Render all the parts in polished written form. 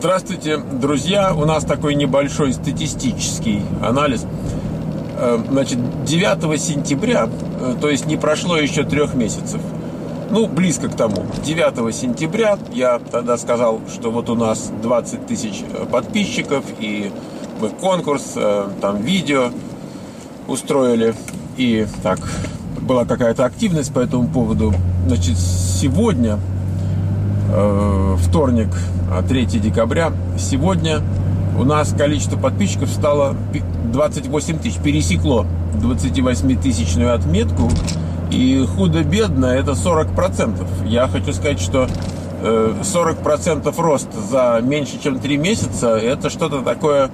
Здравствуйте, друзья! У нас такой небольшой статистический анализ. Значит, 9 сентября, то есть не прошло еще 3 месяцев, ну, близко к тому, 9 сентября я тогда сказал, что вот у нас 20 тысяч подписчиков, и мы конкурс, там видео устроили, и так, была какая-то активность по этому поводу. Значит, сегодня, вторник, 3 декабря, сегодня у нас количество подписчиков стало 28 тысяч, пересекло 28-тысячную отметку, и худо-бедно это 40%. Я хочу сказать, что 40% рост за меньше, чем 3 месяца, это что-то такое,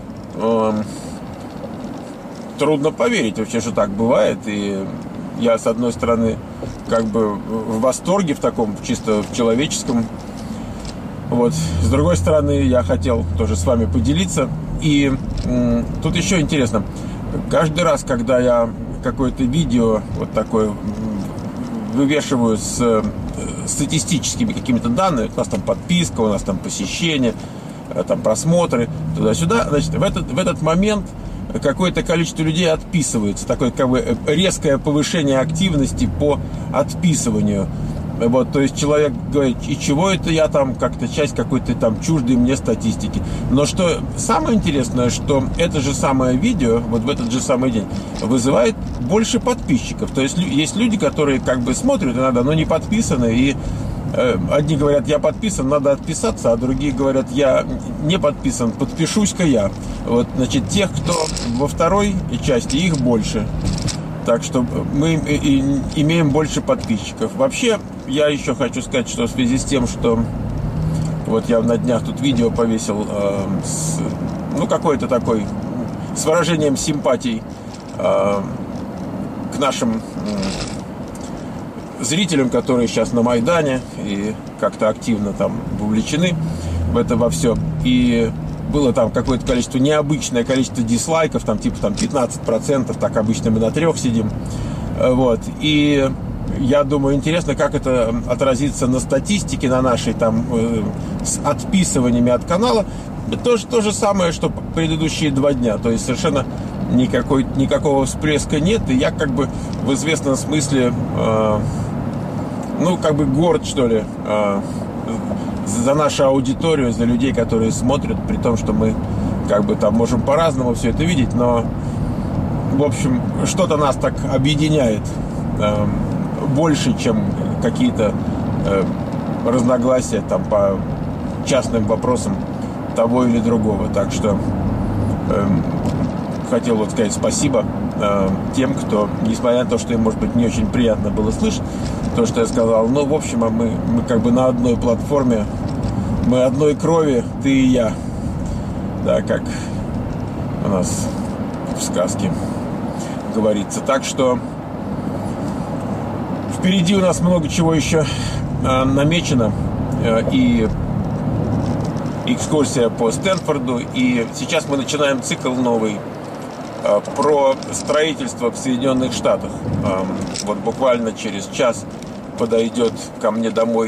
трудно поверить вообще, что так бывает, и я, с одной стороны, как бы в восторге, в таком чисто человеческом. Вот. С другой стороны, я хотел тоже с вами поделиться. И тут еще интересно. Каждый раз, когда я какое-то видео вот такое вывешиваю с статистическими какими-то данными, у нас там подписка, у нас там посещение, там просмотры, туда-сюда, значит, в этот момент какое-то количество людей отписывается. Такое как бы резкое повышение активности по отписыванию. Вот, то есть человек говорит, и чего это я там, как-то часть какой-то там чуждой мне статистики. Но что самое интересное, что это же самое видео, вот в этот же самый день, вызывает больше подписчиков. То есть есть люди, которые как бы смотрят иногда, но не подписаны, и одни говорят, я подписан, надо отписаться, а другие говорят, я не подписан, подпишусь-ка я. Вот, значит, тех, кто во второй части, их больше. Так что мы имеем больше подписчиков. Вообще, я еще хочу сказать, что в связи с тем, что вот я на днях тут видео повесил, какой-то такой, с выражением симпатий к нашим зрителям, которые сейчас на Майдане и как-то активно там вовлечены в это во все. И было там какое-то количество, необычное количество дизлайков, там типа там 15%, так обычно мы на 3 сидим. Вот. И я думаю, интересно, как это отразится на статистике, на нашей там с отписываниями от канала. То же самое, что предыдущие 2 дня. То есть совершенно никакого всплеска нет. И я как бы в известном смысле как бы горд, что ли, за нашу аудиторию, за людей, которые смотрят, при том, что мы как бы там можем по-разному все это видеть, но в общем, что-то нас так объединяет больше, чем какие-то разногласия там по частным вопросам того или другого. Так что хотел вот сказать спасибо тем, кто, несмотря на то, что им, может быть, не очень приятно было слышать то, что я сказал, в общем, мы как бы на одной платформе, мы одной крови, ты и я, да, как у нас в сказке говорится. Так что впереди у нас много чего еще намечено, и экскурсия по Стэнфорду, и сейчас мы начинаем цикл новый про строительство в Соединенных Штатах. Вот буквально через час подойдет ко мне домой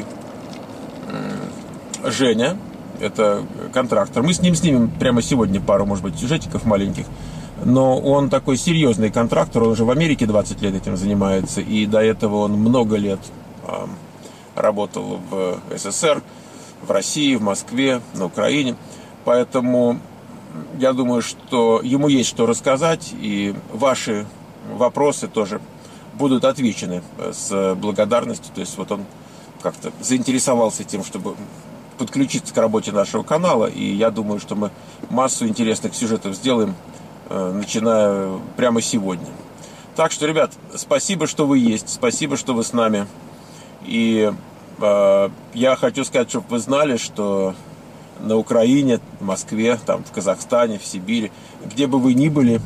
Женя, это контрактор. Мы с ним снимем прямо сегодня пару, может быть, сюжетиков маленьких. Но он такой серьезный контрактор, он уже в Америке 20 лет этим занимается, и до этого он много лет работал в СССР, в России, в Москве, на Украине. Поэтому я думаю, что ему есть что рассказать, и ваши вопросы тоже будут отвечены с благодарностью. То есть вот он как-то заинтересовался тем, чтобы подключиться к работе нашего канала, и я думаю, что мы массу интересных сюжетов сделаем, начиная прямо сегодня. Так что, ребят, спасибо, что вы есть, спасибо, что вы с нами. И я хочу сказать, чтобы вы знали, что на Украине, в Москве, там, в Казахстане, в Сибири, где бы вы ни были,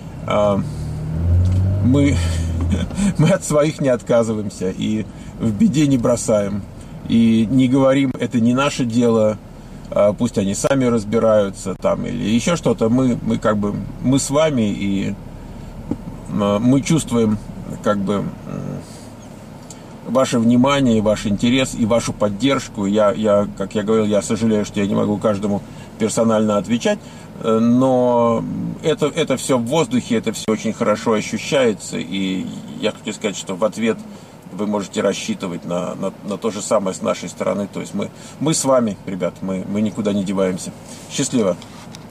мы от своих не отказываемся и в беде не бросаем. И не говорим, это не наше дело, пусть они сами разбираются там или еще что-то. Мы как бы, мы с вами, и мы чувствуем как бы ваше внимание, ваш интерес и вашу поддержку. Как я говорил, я сожалею, что я не могу каждому персонально отвечать, но это все в воздухе, это все очень хорошо ощущается, и я хочу сказать, что в ответ вы можете рассчитывать на то же самое с нашей стороны. То есть мы с вами, ребят, мы никуда не деваемся. Счастливо!